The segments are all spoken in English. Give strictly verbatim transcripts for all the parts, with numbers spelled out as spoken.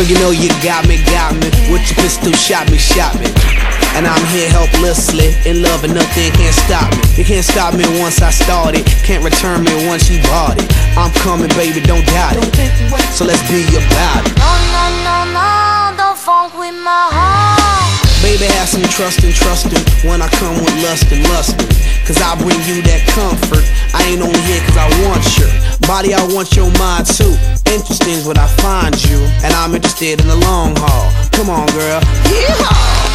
you know you got me, got me. With your pistol, shot me, shot me. And I'm here helplessly, in love and nothing can't stop me. You can't stop me once I started, can't return me once you bought it. I'm coming, baby, don't doubt it. So let's be about it. No, no, no, no, don't funk with my heart. Baby, have some trust and trustin' when I come with lust and lustin'. Cause I bring you that comfort. I ain't only here cause I want your body, I want your mind too. Interesting is what I find you, and I'm interested in the long haul. Come on, girl. Yeehaw!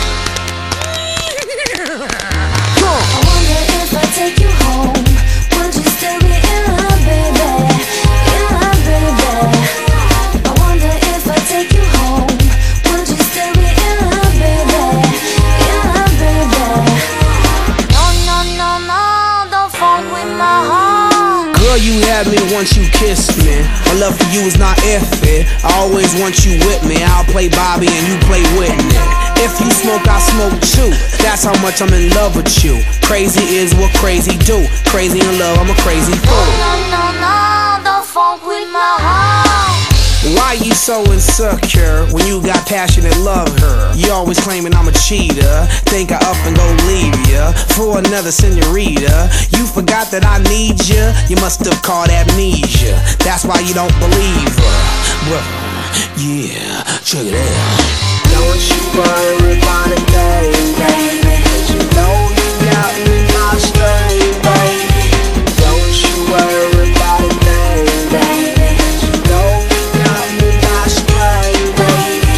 I wonder if I take you home, would you still be in love, baby? In love, baby. I wonder if I take you home, would you still be in love, baby? In love, baby. No, no, no, no, don't funk with my heart. Girl, you had me once you kissed me. My love for you is not iffy. I always want you with me. I'll play Bobby and you play Whitney. If you smoke, I smoke too. That's how much I'm in love with you. Crazy is what crazy do. Crazy in love, I'm a crazy fool. No, no, no, don't funk with my heart. Why you so insecure when you got passionate love her? You always claiming I'm a cheater. Think I up and go leave ya for another senorita. You forgot that I need ya. You must have caught amnesia. That's why you don't believe her. Well, yeah, check it out. Don't you worry about a thing, baby, 'cause you know you got me my string, baby. Don't you worry about a thing, baby, 'cause you know you got me my string, baby.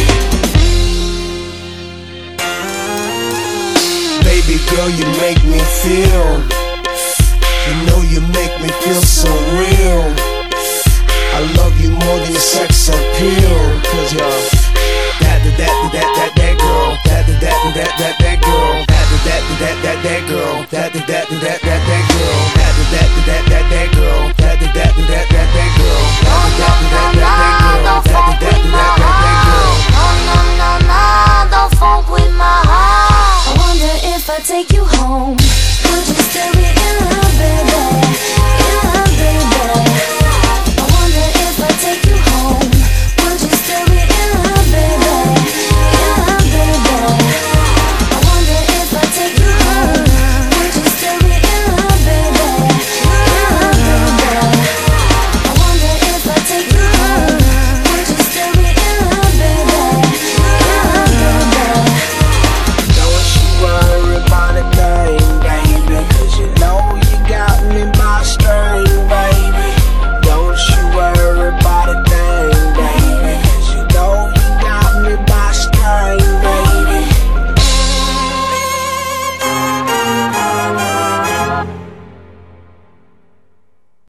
Baby girl, you make me feel. You know you make me feel so real. I love you more than your sex appeal, 'cause you're that that that that that girl, that that that that that girl, that that that that that girl, that that that that that girl.